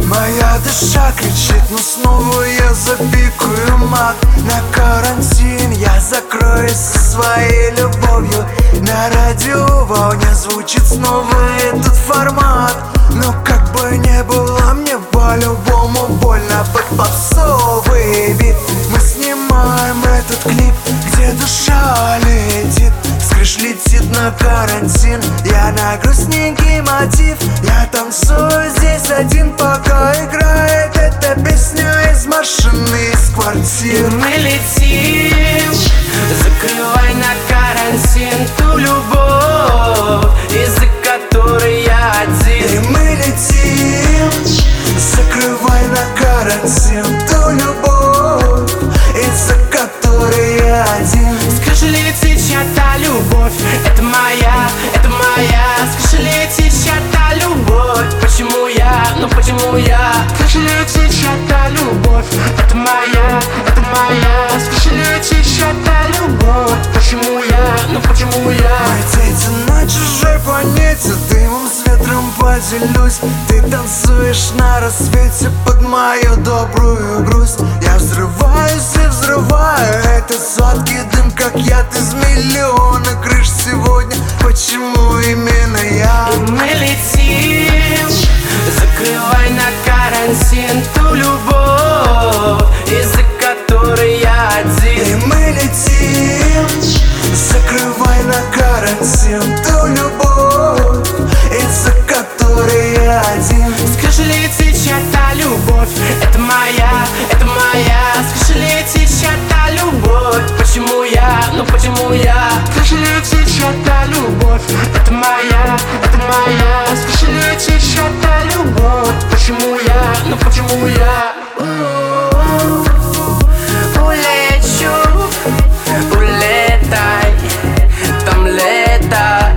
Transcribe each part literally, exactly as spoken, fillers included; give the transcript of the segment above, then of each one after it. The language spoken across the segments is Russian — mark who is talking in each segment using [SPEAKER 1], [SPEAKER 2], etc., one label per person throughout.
[SPEAKER 1] Моя душа кричит, но снова я запикаю мат. На карантин я закроюсь со своей любовью. На радиоволне звучит снова этот формат. Но как бы не было, мне по-любому больно под попсовый бит. Мы снимаем этот клип, где душа летит. С крыш летит на карантин, я на грустненький мотив. Я танцую здесь один, пока играет эта песня из машины, из квартиры.
[SPEAKER 2] Мы летим, закрывай на карантин ту любовь, из-за которой я один.
[SPEAKER 1] И мы летим, закрывай на карантин ту любовь, из-за которой я один.
[SPEAKER 2] Скажи, летит чья-то любовь, это моя, это моя. Скажи, летит чья-то любовь, почему я, ну почему я? Скажи, летит чья-то любовь, это моя, это моя. Скажи, летит чья-то любовь, почему я, ну почему я?
[SPEAKER 1] Мы дети на чужой планете, дымом с ветром поделюсь. Ты танцуешь на рассвете под мою добрую грусть. Я взрываюсь и взрываю этот сладкий дым, как яд из миллиона крыш сегодня. Почему именно я?
[SPEAKER 2] И мы летим, закрывай на карантин ту любовь, из-за которой я один.
[SPEAKER 1] И мы летим, закрывай на карантин ту любовь, из-за которой я один.
[SPEAKER 2] Скажи, летит чья-то любовь, это моя, это моя. Скажи, летит чья-то любовь, почему я, ну почему я? Скажи, летит чья-то любовь, это моя, это моя. Скажи, летит чья-то любовь, почему я, ну почему я? Улечу, улетай, там лето.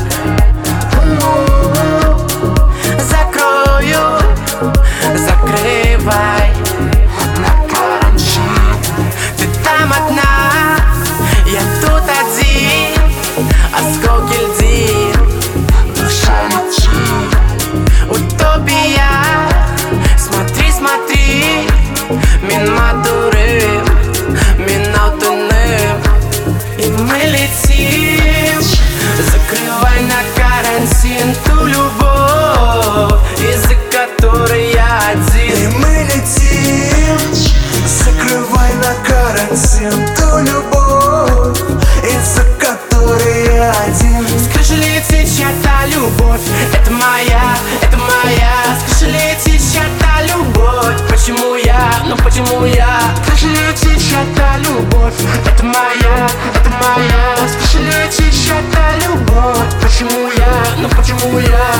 [SPEAKER 2] Закрою, закрывай на карантин. Ты там одна, я тут один. Осколки льдин, душа летит. Утопия, смотри, смотри. Мен матурым, мен алтыным. И мы летим, закрывай на карантин ту любовь, из-за которой я один.
[SPEAKER 1] И мы летим, закрывай на карантин ту любовь, из-за которой я один.
[SPEAKER 2] Скажи, летит чья-то любовь, это моя, это моя. Скажи, летит чья-то любовь, почему я, ну почему я? Скажи, летит чья-то любовь, это моя, это моя. Скажи, летит чья-то любовь, почему я, ну почему я?